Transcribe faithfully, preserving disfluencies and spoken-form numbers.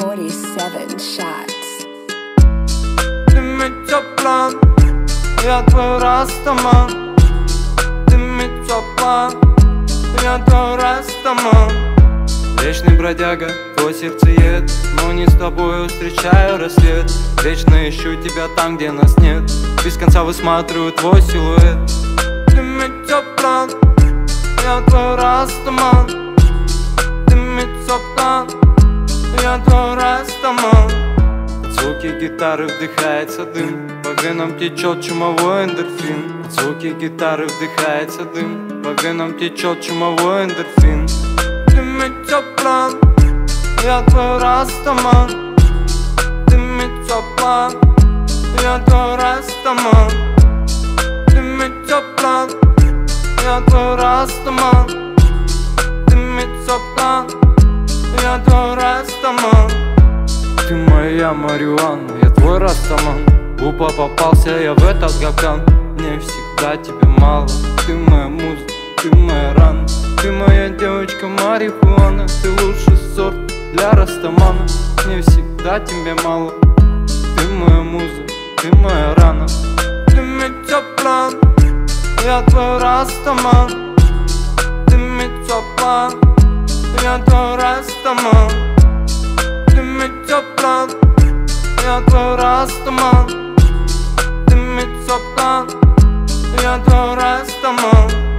forty-seven shots. Ты метеоплан, я твой растаман. Ты метеоплан, я твой растаман. Вечный бродяга, твой сердцеед, но не с тобою встречаю рассвет. Вечно ищу тебя там, где нас нет, без конца высматриваю твой силуэт. Ты метеоплан, я твой растаман. Ты метеоплан, я твой растаман. От звуки гитары вдыхается дым, по венам течет чумовой эндорфин. От звуки гитары вдыхается дым, по венам течет чумовой эндорфин. Ты метеоплан, я твой растаман. Ты метеоплан, я твой растаман. Ты метеоплан, я твой растаман. Ты метеоплан, я твой растаман. Ты моя марихуана, я твой растаман. Глупо попался я в этот капкан. Мне всегда тебе мало. Ты моя муза, ты моя рана. Ты моя девочка марихуана. Ты лучший сорт для растамана. Мне всегда тебе мало. Ты моя муза, ты моя рана. Ты метеоплан, я твой растаман. Ты метеоплан, я твой растаман. Ты метеоплан, я твой растаман. Ты метеоплан, я твой растаман.